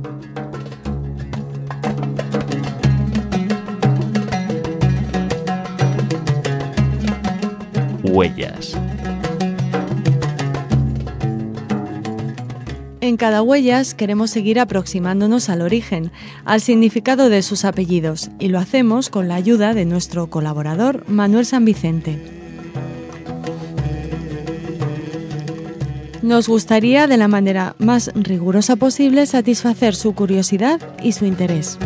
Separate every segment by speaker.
Speaker 1: Huellas.
Speaker 2: En Cada Huellas queremos seguir aproximándonos al origen, al significado de sus apellidos, y lo hacemos con la ayuda de nuestro colaborador Manuel San Vicente. Nos gustaría, de la manera más rigurosa posible, satisfacer su curiosidad y su interés.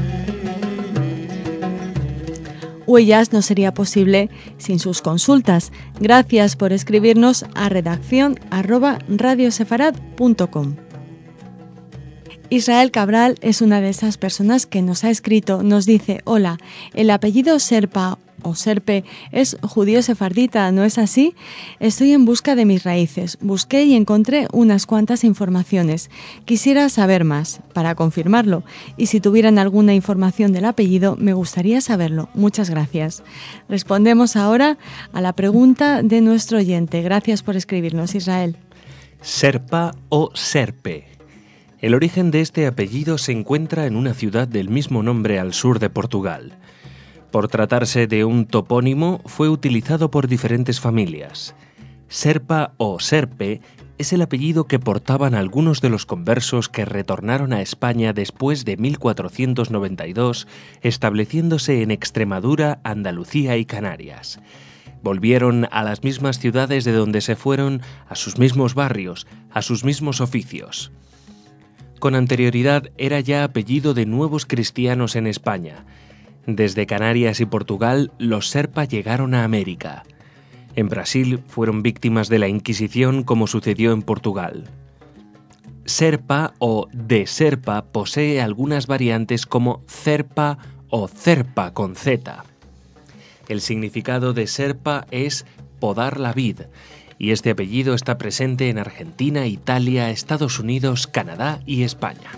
Speaker 2: Huellas no sería posible sin sus consultas. Gracias por escribirnos a redacción@radiosefarad.com. Israel Cabral es una de esas personas que nos ha escrito, nos dice: hola, el apellido Serpa o Serpe es judío sefardita, ¿no es así? Estoy en busca de mis raíces. Busqué y encontré unas cuantas informaciones. Quisiera saber más para confirmarlo, y si tuvieran alguna información del apellido me gustaría saberlo. Muchas gracias. Respondemos ahora a la pregunta de nuestro oyente. Gracias por escribirnos, Israel.
Speaker 1: Serpa o Serpe. El origen de este apellido se encuentra en una ciudad del mismo nombre al sur de Portugal. Por tratarse de un topónimo, fue utilizado por diferentes familias. Serpa o Serpe es el apellido que portaban algunos de los conversos que retornaron a España después de 1492, estableciéndose en Extremadura, Andalucía y Canarias. Volvieron a las mismas ciudades de donde se fueron, a sus mismos barrios, a sus mismos oficios. Con anterioridad era ya apellido de nuevos cristianos en España. Desde Canarias y Portugal, los Serpa llegaron a América. En Brasil fueron víctimas de la Inquisición, como sucedió en Portugal. Serpa o de Serpa posee algunas variantes como Cerpa o Cerpa con Z. El significado de Serpa es podar la vid, y este apellido está presente en Argentina, Italia, Estados Unidos, Canadá y España.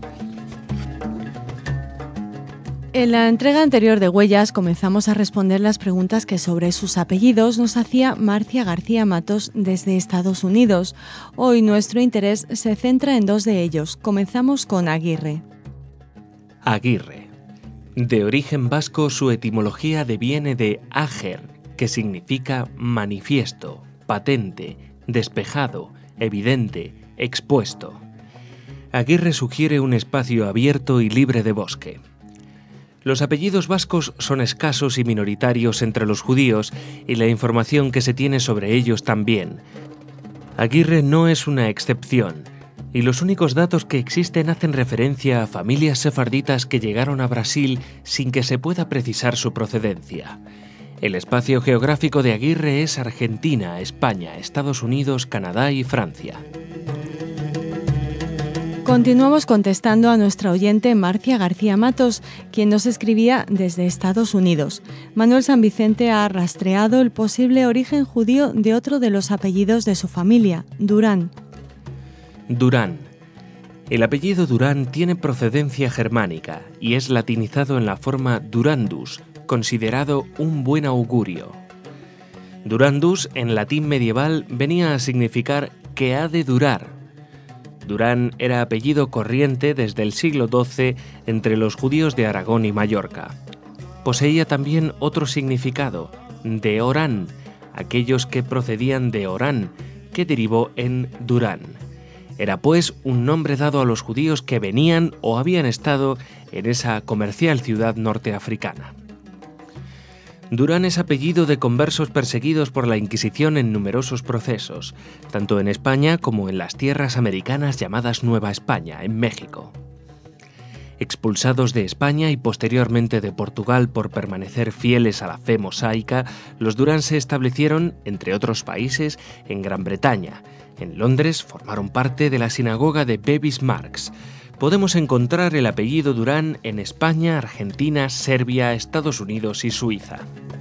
Speaker 2: En la entrega anterior de Huellas comenzamos a responder las preguntas que sobre sus apellidos nos hacía Marcia García Matos desde Estados Unidos. Hoy nuestro interés se centra en dos de ellos. Comenzamos con Aguirre.
Speaker 1: Aguirre. De origen vasco, su etimología deviene de ager, que significa manifiesto, patente, despejado, evidente, expuesto. Aguirre sugiere un espacio abierto y libre de bosque. Los apellidos vascos son escasos y minoritarios entre los judíos, y la información que se tiene sobre ellos también. Aguirre no es una excepción, y los únicos datos que existen hacen referencia a familias sefarditas que llegaron a Brasil sin que se pueda precisar su procedencia. El espacio geográfico de Aguirre es Argentina, España, Estados Unidos, Canadá y Francia.
Speaker 2: Continuamos contestando a nuestra oyente Marcia García Matos, quien nos escribía desde Estados Unidos. Manuel San Vicente ha rastreado el posible origen judío de otro de los apellidos de su familia, Durán.
Speaker 1: Durán. El apellido Durán tiene procedencia germánica y es latinizado en la forma Durandus, considerado un buen augurio. Durandus, en latín medieval, venía a significar que ha de durar. Durán era apellido corriente desde el siglo XII entre los judíos de Aragón y Mallorca. Poseía también otro significado, de Orán, aquellos que procedían de Orán, que derivó en Durán. Era pues un nombre dado a los judíos que venían o habían estado en esa comercial ciudad norteafricana. Durán es apellido de conversos perseguidos por la Inquisición en numerosos procesos, tanto en España como en las tierras americanas llamadas Nueva España, en México. Expulsados de España y posteriormente de Portugal por permanecer fieles a la fe mosaica, los Durán se establecieron, entre otros países, en Gran Bretaña. En Londres formaron parte de la sinagoga de Bevis Marks. Podemos encontrar el apellido Durán en España, Argentina, Serbia, Estados Unidos y Suiza.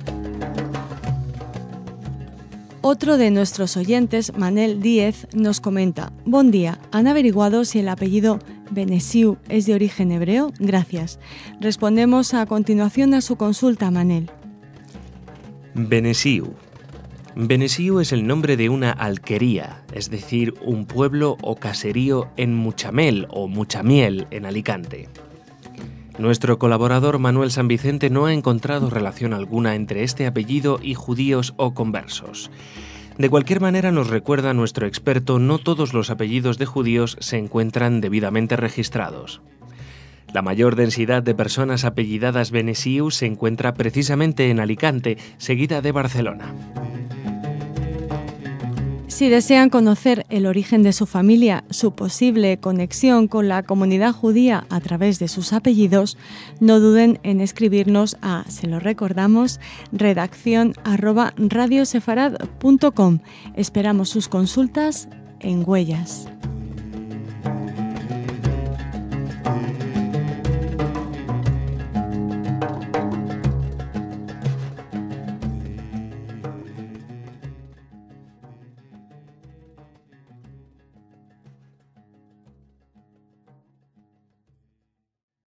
Speaker 2: Otro de nuestros oyentes, Manel Díez, nos comenta: Buen día, ¿han averiguado si el apellido Benesiu es de origen hebreo? Gracias. Respondemos a continuación a su consulta, Manel.
Speaker 1: Benesiu. Benesiu es el nombre de una alquería, es decir, un pueblo o caserío en Muchamel o Muchamiel, en Alicante. Nuestro colaborador Manuel San Vicente no ha encontrado relación alguna entre este apellido y judíos o conversos. De cualquier manera, nos recuerda nuestro experto, no todos los apellidos de judíos se encuentran debidamente registrados. La mayor densidad de personas apellidadas Benesiu se encuentra precisamente en Alicante, seguida de Barcelona.
Speaker 2: Si desean conocer el origen de su familia, su posible conexión con la comunidad judía a través de sus apellidos, no duden en escribirnos a, se lo recordamos, redacción@radiosefarad.com. Esperamos sus consultas en Huellas.